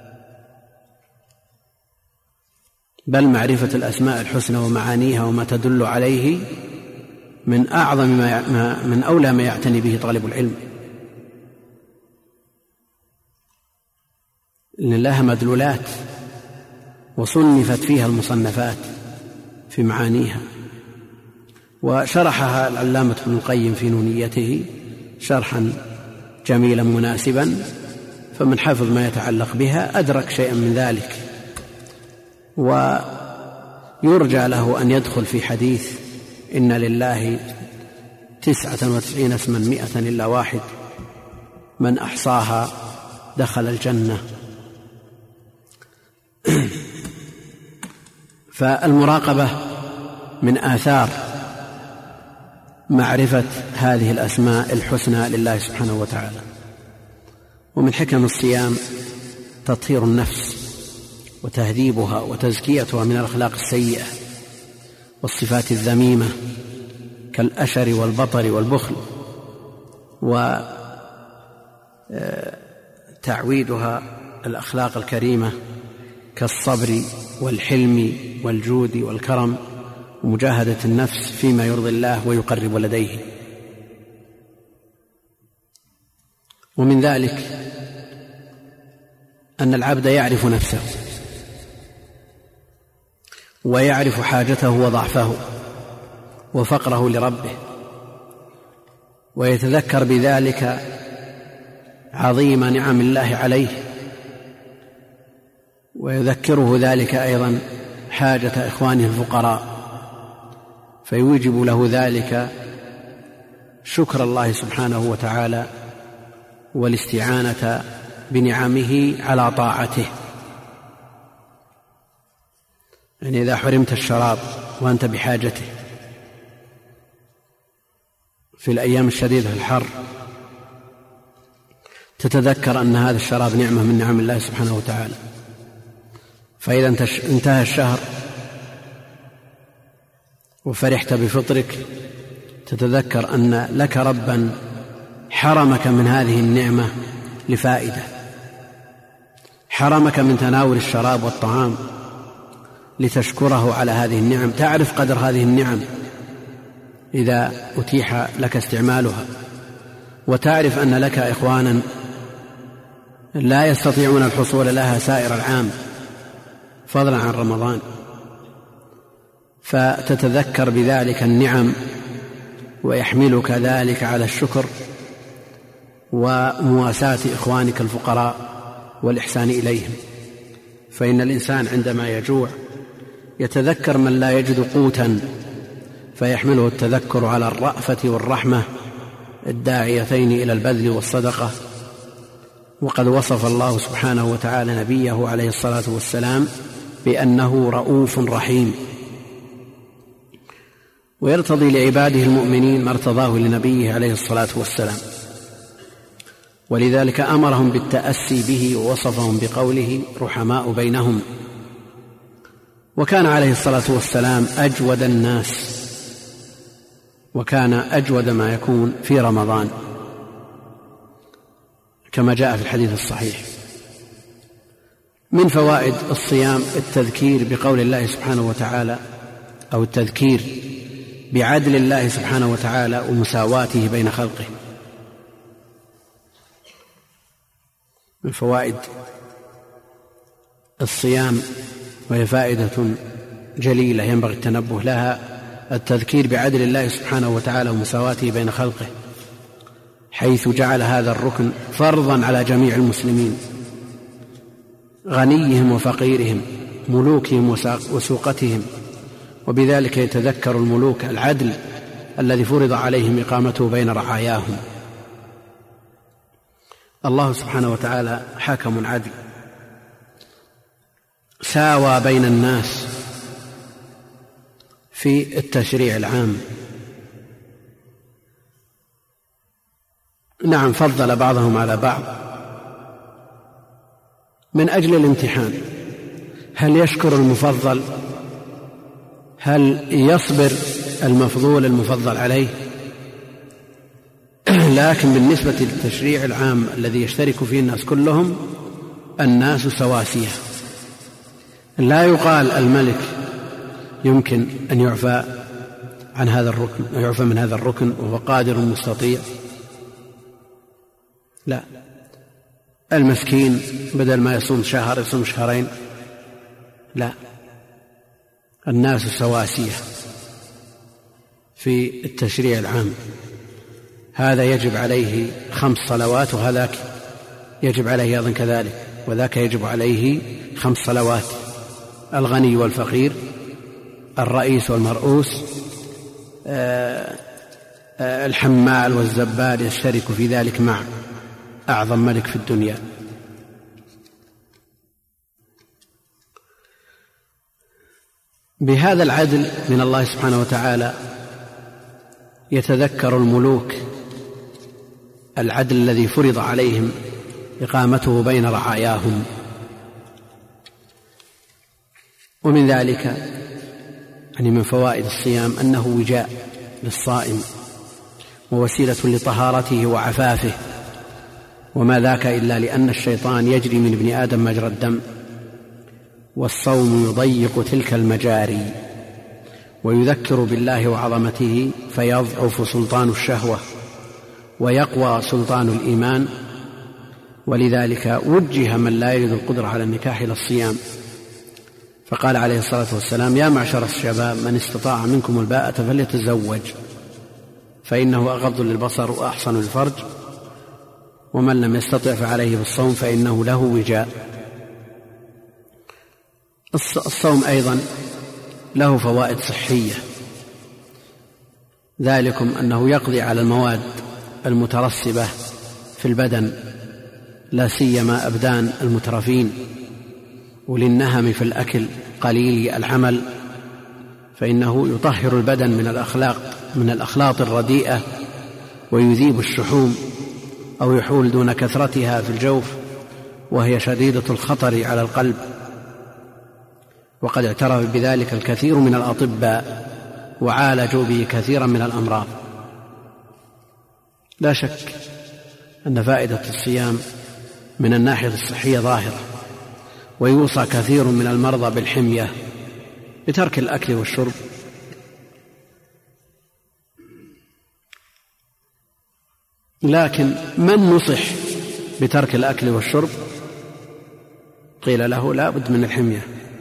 بل معرفة الأسماء الحسنى ومعانيها وما تدل عليه من أعظم ما من أولى ما يعتني به طالب العلم، لأن لها مدلولات وصنفت فيها المصنفات في معانيها، وشرحها العلامة ابن القيم في نونيته شرحا جميلا مناسبا، فمن حفظ ما يتعلق بها أدرك شيئا من ذلك. ويرجى له أن يدخل في حديث إن لله تسعة وتسعين اسما مئة إلا واحد من أحصاها دخل الجنة. فالمراقبة من آثار معرفة هذه الأسماء الحسنى لله سبحانه وتعالى. ومن حكم الصيام تطهير النفس وتهذيبها وتزكيتها من الأخلاق السيئة والصفات الذميمة كالأشر والبطر والبخل، وتعويدها الأخلاق الكريمة كالصبر والحلم والجود والكرم ومجاهدة النفس فيما يرضي الله ويقرب لديه. ومن ذلك أن العبد يعرف نفسه ويعرف حاجته وضعفه وفقره لربه، ويتذكر بذلك عظيم نعم الله عليه، ويذكره ذلك أيضا حاجة إخوانه الفقراء، فيوجب له ذلك شكر الله سبحانه وتعالى والاستعانة بنعمه على طاعته. يعني إذا حرمت الشراب وأنت بحاجته في الأيام الشديدة الحر، تتذكر أن هذا الشراب نعمة من نعم الله سبحانه وتعالى. فإذا انتهى الشهر وفرحت بفطرك، تتذكر أن لك ربا حرمك من هذه النعمة لفائدة، حرمك من تناول الشراب والطعام لتشكره على هذه النعم، تعرف قدر هذه النعم إذا أتيح لك استعمالها، وتعرف أن لك إخوانا لا يستطيعون الحصول لها سائر العام فضلا عن رمضان، فتتذكر بذلك النعم ويحملك ذلك على الشكر ومواساة إخوانك الفقراء والإحسان إليهم. فإن الإنسان عندما يجوع يتذكر من لا يجد قوتا، فيحمله التذكر على الرأفة والرحمة الداعيتين إلى البذل والصدقة. وقد وصف الله سبحانه وتعالى نبيه عليه الصلاة والسلام بأنه رؤوف رحيم، ويرتضي لعباده المؤمنين ما ارتضاه لنبيه عليه الصلاة والسلام، ولذلك أمرهم بالتأسي به ووصفهم بقوله رحماء بينهم. وكان عليه الصلاة والسلام أجود الناس، وكان أجود ما يكون في رمضان كما جاء في الحديث الصحيح. من فوائد الصيام التذكير بقول الله سبحانه وتعالى، أو التذكير بعدل الله سبحانه وتعالى ومساواته بين خلقه. من فوائد الصيام، وهي فائدة جليلة ينبغي التنبه لها، التذكير بعدل الله سبحانه وتعالى ومساواته بين خلقه، حيث جعل هذا الركن فرضا على جميع المسلمين، غنيهم وفقيرهم، ملوكهم وسوقتهم، وبذلك يتذكر الملوك العدل الذي فرض عليهم إقامته بين رعاياهم. الله سبحانه وتعالى حاكم عدل، ساوى بين الناس في التشريع العام. نعم، فضل بعضهم على بعض من أجل الامتحان. هل يشكر المفضل؟ هل يصبر المفضول المفضل عليه؟ لكن بالنسبة للتشريع العام الذي يشترك فيه الناس كلهم، الناس سواسية. لا يقال الملك يمكن أن يعفى عن هذا الركن ويعفى من هذا الركن وهو قادر مستطيع. لا، المسكين بدل ما يصوم شهر يصوم شهرين. لا، الناس سواسية في التشريع العام. هذا يجب عليه خمس صلوات وهذاك يجب عليه أيضا كذلك، وذاك يجب عليه خمس صلوات. الغني والفقير، الرئيس والمرؤوس، الحمال والزبال يشترك في ذلك مع أعظم ملك في الدنيا. بهذا العدل من الله سبحانه وتعالى يتذكر الملوك العدل الذي فرض عليهم إقامته بين رعاياهم. ومن ذلك يعني من فوائد الصيام أنه وجاء للصائم ووسيلة لطهارته وعفافه، وما ذاك إلا لأن الشيطان يجري من ابن آدم مجرى الدم، والصوم يضيق تلك المجاري ويذكر بالله وعظمته، فيضعف سلطان الشهوة ويقوى سلطان الإيمان. ولذلك وجه من لا يجد القدرة على النكاح إلى الصيام، فقال عليه الصلاة والسلام: يا معشر الشباب من استطاع منكم الباءة فليتزوج فإنه أغض للبصر وأحصن للفرج، ومن لم يستطع فعليه بالصوم فإنه له وجاء. الصوم أيضا له فوائد صحية، ذلكم أنه يقضي على المواد المترسبة في البدن، لا سيما أبدان المترفين وللنهم في الأكل قليل العمل، فإنه يطهر البدن من الأخلاق من الأخلاط الرديئة ويذيب الشحوم أو يحول دون كثرتها في الجوف وهي شديدة الخطر على القلب. وقد اعترف بذلك الكثير من الأطباء وعالجوا به كثيرا من الأمراض. لا شك أن فائدة الصيام من الناحية الصحية ظاهرة، ويوصى كثير من المرضى بالحمية بترك الأكل والشرب. لكن من نصح بترك الأكل والشرب قيل له لا بد من الحمية،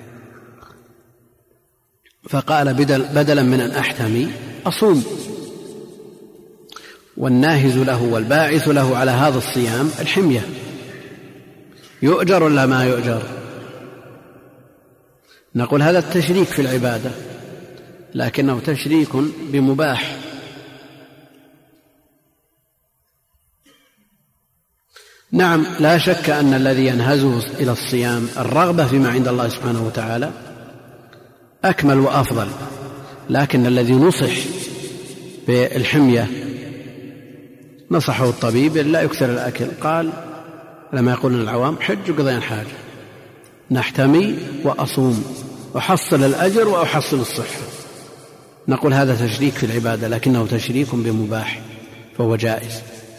فقال بدل بدلا من أن أحتمي أصوم. والناهز له والباعث له على هذا الصيام الحمية. يؤجر ولا ما يؤجر؟ نقول هذا التشريك في العبادة، لكنه تشريك بمباح. نعم، لا شك أن الذي ينهزه إلى الصيام الرغبة فيما عند الله سبحانه وتعالى أكمل وأفضل، لكن الذي نصح بالحمية نصحه الطبيب لا يكثر الأكل، قال لما يقولون العوام حج وقضي حاجة، نحتمي وأصوم وحصل الأجر وأحصل الصحة. نقول هذا تشريك في العبادة، لكنه تشريك بمباح فهو جائز.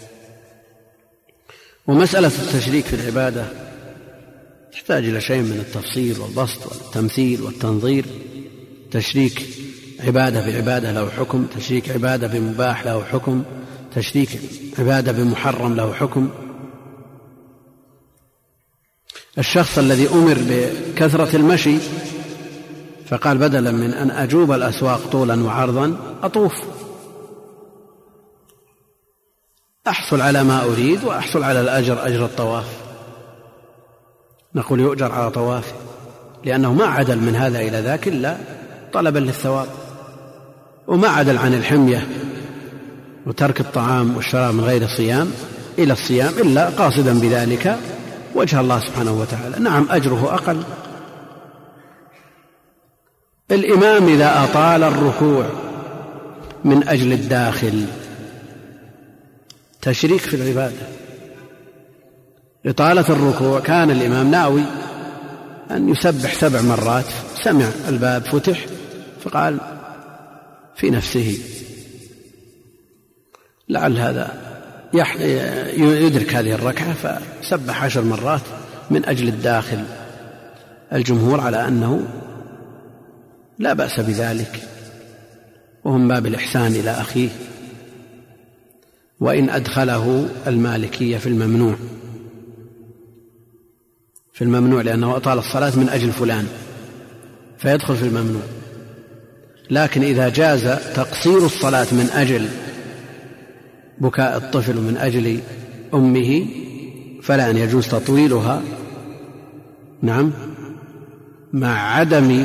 ومسألة التشريك في العبادة تحتاج إلى شيء من التفصيل والبسط والتمثيل والتنظير. تشريك عبادة بعبادة له حكم، تشريك عبادة بمباح له حكم، تشريك عبادة بمحرم له حكم. الشخص الذي أمر بكثرة المشي فقال بدلا من أن أجوب الأسواق طولا وعرضا أطوف، أحصل على ما أريد وأحصل على الأجر أجر الطواف. نقول يؤجر على طوافه، لأنه ما عدل من هذا إلى ذاك إلا طلبا للثواب، وما عدل عن الحمية وترك الطعام والشراب من غير صيام إلى الصيام إلا قاصدا بذلك وجه الله سبحانه وتعالى. نعم أجره أقل، الإمام إذا أطال الركوع من أجل الداخل تشريك في العبادة. إطالة الركوع كان الإمام ناوي أن يسبح سبع مرات، سمع الباب فتح فقال في نفسه لعل هذا يدرك هذه الركعة فسبح عشر مرات من أجل الداخل. الجمهور على أنه لا بأس بذلك، وهم باب الإحسان إلى أخيه، وإن أدخله المالكية في الممنوع في الممنوع لأنه أطال الصلاة من أجل فلان فيدخل في الممنوع. لكن إذا جاز تقصير الصلاة من أجل بكاء الطفل ومن أجل أمه فلا أن يجوز تطويلها، نعم، مع عدم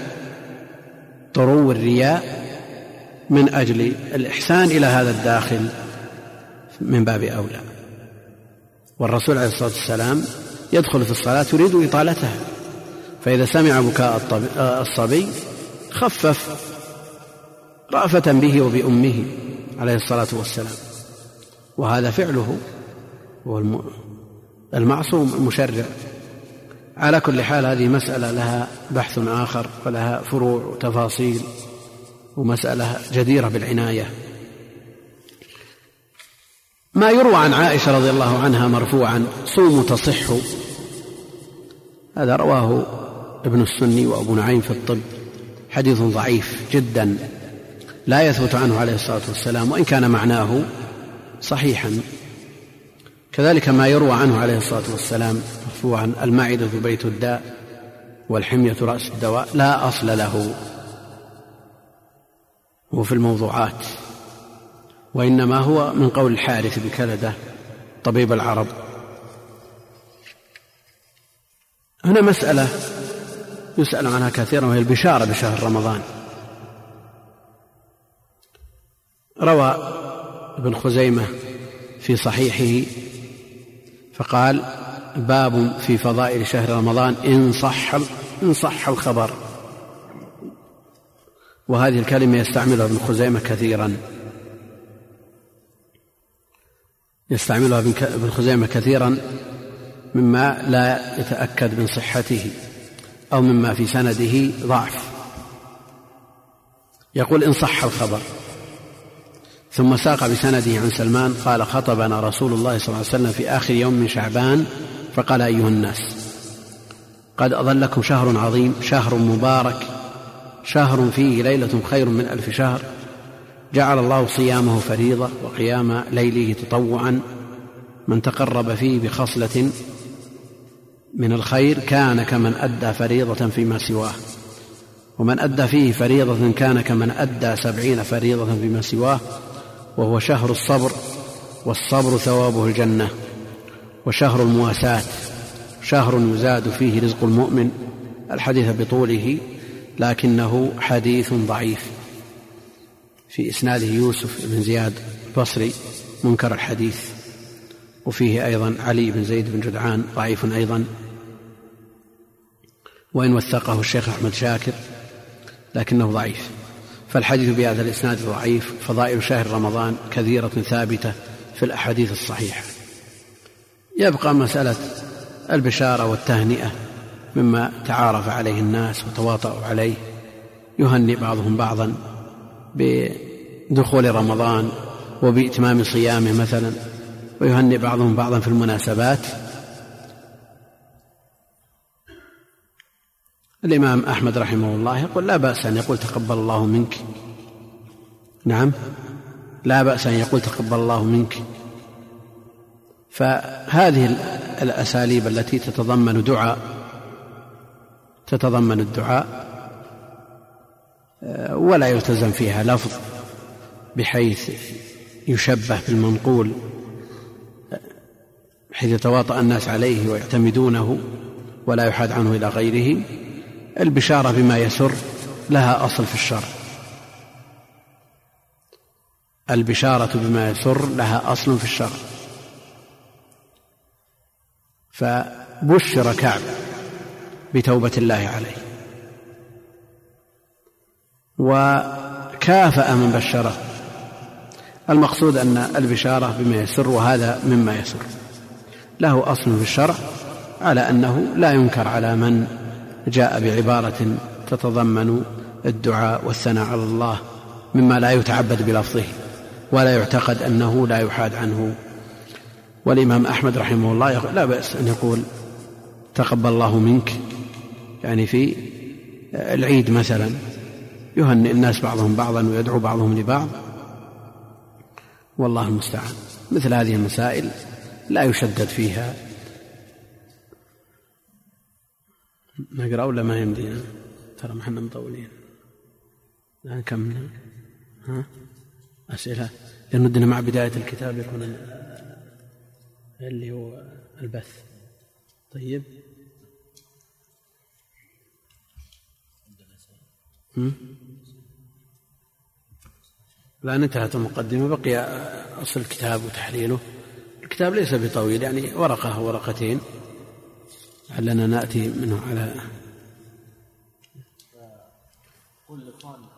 طرو الرياء من أجل الإحسان إلى هذا الداخل من باب أولى. والرسول عليه الصلاة والسلام يدخل في الصلاة يريد إطالتها، فإذا سمع بكاء الصبي خفف رأفة به وبأمه عليه الصلاة والسلام، وهذا فعله هو المعصوم المشرع. على كل حال هذه مسألة لها بحث آخر ولها فروع وتفاصيل، ومسألة جديرة بالعناية. ما يروى عن عائشة رضي الله عنها مرفوعا صوموا تصحوا، هذا رواه ابن السني وأبو نعيم في الطب، حديث ضعيف جدا لا يثبت عنه عليه الصلاة والسلام وإن كان معناه صحيحا. كذلك ما يروى عنه عليه الصلاة والسلام مرفوعا المعدة بيت الداء والحمية رأس الدواء لا أصل له، هو في الموضوعات، وإنما هو من قول الحارث بكلدة طبيب العرب. هنا مسألة يسأل عنها كثيرا وهي البشارة بشهر رمضان. روى ابن خزيمة في صحيحه فقال باب في فضائل شهر رمضان إن صح, إن صح الخبر، وهذه الكلمة يستعملها ابن خزيمة كثيرا يستعملها ابن خزيمة كثيرا مما لا يتأكد من صحته أو مما في سنده ضعف. يقول إن صح الخبر، ثم ساق بسنده عن سلمان قال خطبنا رسول الله صلى الله عليه وسلم في آخر يوم من شعبان فقال أيها الناس قد أظلكم شهر عظيم، شهر مبارك، شهر فيه ليلة خير من ألف شهر، جعل الله صيامه فريضة وقيام ليله تطوعا، من تقرب فيه بخصلة من الخير كان كمن أدى فريضة فيما سواه، ومن أدى فيه فريضة كان كمن أدى سبعين فريضة فيما سواه، وهو شهر الصبر، والصبر ثوابه الجنة، وشهر المواساة، شهر يزاد فيه رزق المؤمن. الحديث بطوله لكنه حديث ضعيف، في إسناده يوسف بن زياد البصري منكر الحديث، وفيه أيضا علي بن زيد بن جدعان ضعيف أيضا، وإن وثقه الشيخ أحمد شاكر لكنه ضعيف. فالحديث بهذا الإسناد ضعيف. فضائل شهر رمضان كثيرة ثابتة في الأحاديث الصحيحة. يبقى مسألة البشارة والتهنئة مما تعارف عليه الناس وتواطؤوا عليه، يهنئ بعضهم بعضا بدخول رمضان وبإتمام صيامه مثلا، ويهنئ بعضهم بعضا في المناسبات. الإمام أحمد رحمه الله يقول لا بأس أن يقول تقبل الله منك، نعم لا بأس أن يقول تقبل الله منك. فهذه الأساليب التي تتضمن دعاء تتضمن الدعاء ولا يلتزم فيها لفظ بحيث يشبه بالمنقول، حيث يتواطأ الناس عليه ويعتمدونه ولا يحاد عنه إلى غيره. البشارة بما يسر لها أصل في الشرع، البشارة بما يسر لها أصل في الشرع. فبشر كعب بتوبة الله عليه، وكافأ من بشره. المقصود أن البشارة بما يسر، وهذا مما يسر، له أصل في الشرع على أنه لا ينكر على من جاء بعبارة تتضمن الدعاء والثناء على الله مما لا يتعبد بلفظه ولا يعتقد أنه لا يحاد عنه. والإمام أحمد رحمه الله لا بأس أن يقول تقبل الله منك، يعني في العيد مثلا يهنئ الناس بعضهم بعضا ويدعو بعضهم لبعض، والله المستعان. مثل هذه المسائل لا يشدد فيها. نقرأ ولا ما يمدينا؟ ترى محنا مطولين. لا نكمل. ها أسئلة، لأن ودنا مع بداية الكتاب يكون اللي هو البث. طيب هم؟ لا، انتهت المقدمة، بقي أصل الكتاب وتحليله. الكتاب ليس بطويل، يعني ورقة ورقتين لعلنا نأتي منه على كل